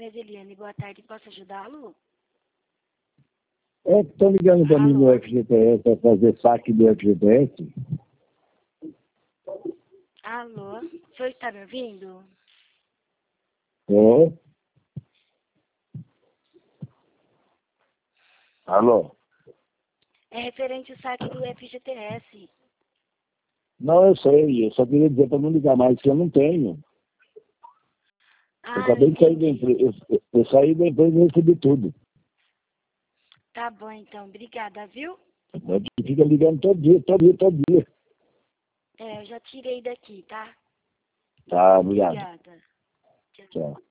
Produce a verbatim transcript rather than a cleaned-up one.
Eveliane, boa tarde, posso ajudá-lo? É que estão ligando para mim no F G T S para fazer saque do F G T S. Alô, o senhor está me ouvindo? É. Alô? É referente ao saque do F G T S. Não, eu sei, eu só queria dizer para não ligar mais que eu não tenho. Ah, eu acabei de sair da entendi. empresa, eu, eu saí da empresa e recebi tudo. Tá bom, então, obrigada, viu? Mas fica ligando todo dia, todo dia, todo dia. É, eu já tirei daqui, tá? Tá, obrigado. Obrigada. Tchau. Tchau.